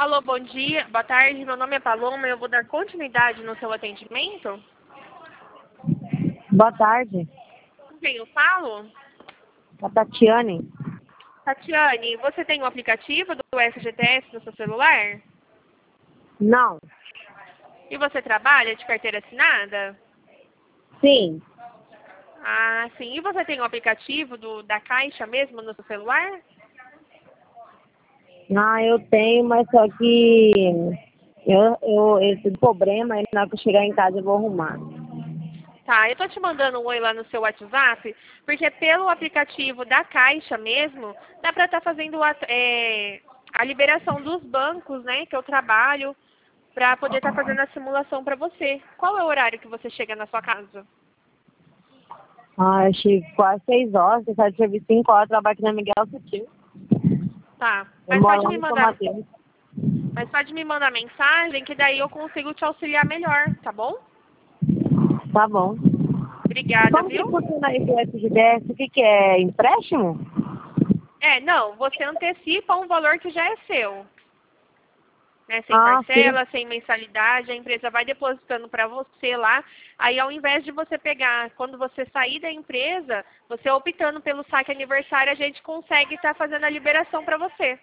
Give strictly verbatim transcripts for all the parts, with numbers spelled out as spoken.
Alô, bom dia, boa tarde, meu nome é Paloma, eu vou dar continuidade no seu atendimento. Boa tarde. Com quem eu falo? A Tatiane. Tatiane, você tem o aplicativo do F G T S no seu celular? Não. E você trabalha de carteira assinada? Sim. Ah, sim. E você tem o aplicativo do, da Caixa mesmo no seu celular? Ah, eu tenho, mas só que eu, eu, esse problema, aí na hora que eu chegar em casa eu vou arrumar. Tá, eu tô te mandando um oi lá no seu WhatsApp, porque pelo aplicativo da Caixa mesmo, dá pra estar fazendo a, é, a liberação dos bancos, né, que eu trabalho, pra poder estar fazendo a simulação pra você. Qual é o horário que você chega na sua casa? Ah, eu chego quase seis horas, você sai de serviço cinco horas, eu trabalho aqui na Miguel Sutil. Tá, Eu mas moro pode lá me no São mandar, Mateus. mas pode me mandar mensagem que daí eu consigo te auxiliar melhor, tá bom? Tá bom. Obrigada, Como que viu? funciona esse F G D S? O que, que é? Empréstimo? É, não, você antecipa um valor que já é seu. Né, sem Ah, sim. parcela, sem mensalidade, a empresa vai depositando para você lá. Aí, ao invés de você pegar, quando você sair da empresa, você optando pelo saque aniversário, a gente consegue estar fazendo a liberação para você.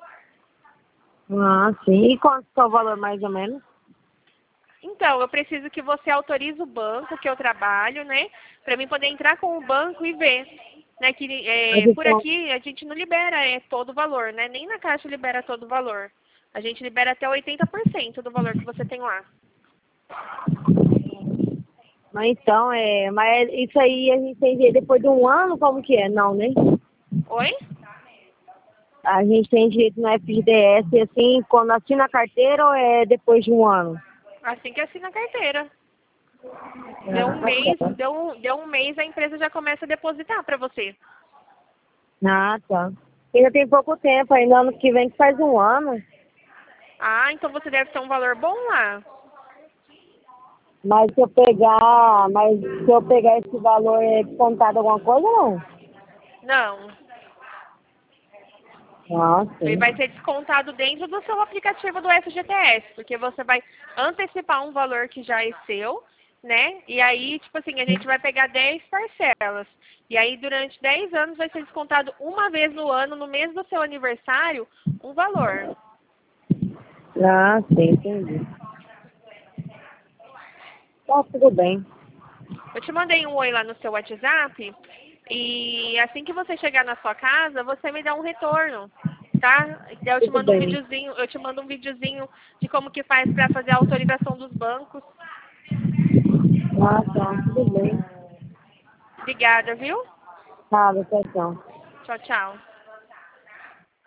Ah, sim. E quanto que é o valor, mais ou menos? Então, eu preciso que você autorize o banco que eu trabalho, né, para mim poder entrar com o banco e ver. Né, que A é, por questão... aqui a gente não libera é, todo o valor, né? Nem na Caixa libera todo o valor. A gente libera até oitenta por cento do valor que você tem lá. Mas então, é... Mas isso aí a gente tem direito depois de um ano, como que é? Não, né? Oi? A gente tem direito no F G D S, assim, quando assina a carteira ou é depois de um ano? Assim que assina a carteira. Deu um Ah, mês, tá. deu um, deu um mês, a empresa já começa a depositar para você. Ah, tá. Ainda tem pouco tempo, ainda ano que vem que faz um ano. Ah, então você deve ter um valor bom lá. Mas se eu pegar, mas se eu pegar esse valor, é descontado alguma coisa ou não? Não. Ah, Ele sim. vai ser descontado dentro do seu aplicativo do F G T S, porque você vai antecipar um valor que já é seu, né? E aí, tipo assim, a gente vai pegar dez parcelas. E aí, durante dez anos, vai ser descontado uma vez no ano, no mês do seu aniversário, um valor. Ah, sim, entendi. Tá, tudo bem. Eu te mandei um oi lá no seu WhatsApp e assim que você chegar na sua casa, você me dá um retorno, tá? Daí eu te Tudo mando um bem. videozinho, eu te mando um videozinho de como que faz para fazer a autorização dos bancos. Ah, tá, tudo bem. Obrigada, viu? Tá, tchau, tchau. Tchau, tchau.